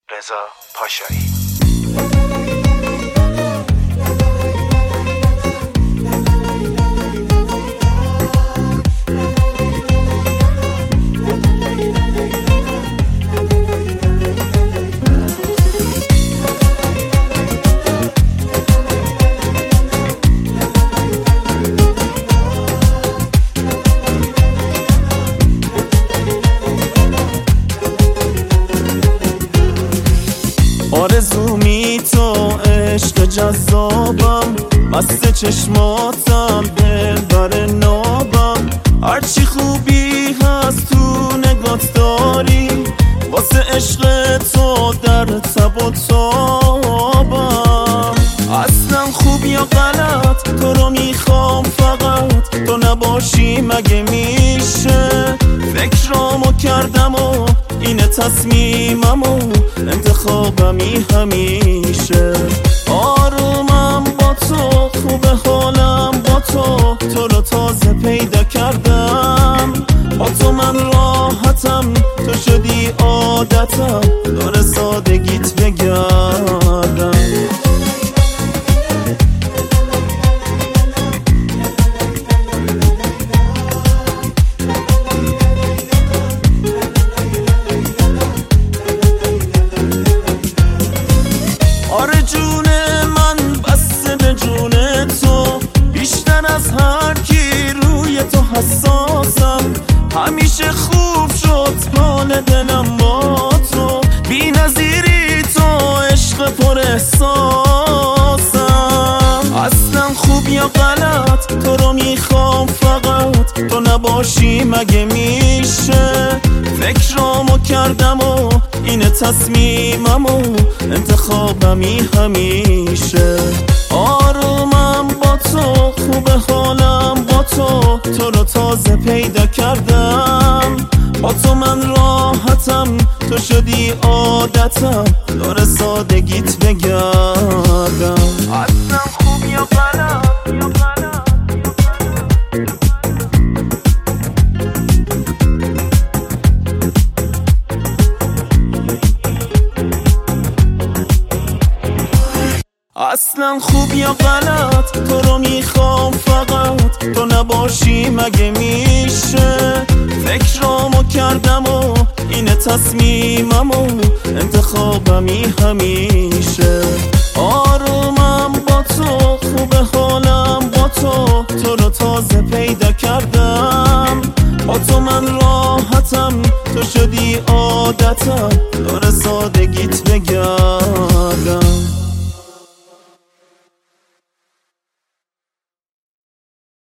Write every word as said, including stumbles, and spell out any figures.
رضا پاشایی. آرزومی تو عشق جذابم، مست چشماتم دلبر نابم، هرچی خوبی هست تو نگات داری، واسه عشق تو در تب و تابم. اصلا خوب یا غلط تو رو میخوام، فقط تو نباشی مگه میشه؟ فکرامو کردم و اینه تصمیمم و انتخابمی همیشه. آرومم با تو، خوب حالم با تو، تو رو تازه پیدا کردم، با تو من راحتم، تو شدی عادتم، دور سادگیت بگردم. آره جون من بسته به جون تو، بیشتر از هر کی روی تو حساسم، همیشه خوب شد حال دلم با تو، بی نظیری تو، عشق پر احساسم. اصلا خوب یا غلط تو رو میخوام، فقط تو نباشی مگه میشه؟ فکرامو کردم و اینه تصمیمم و انتخابمی همیشه. آرومم با تو، خوب حالم با تو، تو رو تازه پیدا کردم، با تو من راحتم، تو شدی عادتم، دور سادگیت بگردم. اصلا خوب یا غلط یا غلط اصلا خوب یا غلط تو رو میخوام، فقط تو نباشی مگه میشه؟ فکرامو کردم و اینه تصمیمم و انتخابمی همیشه. آرومم با تو، خوب حالم با تو، تو رو تازه پیدا کردم، با تو من راحتم، تو شدی عادتم،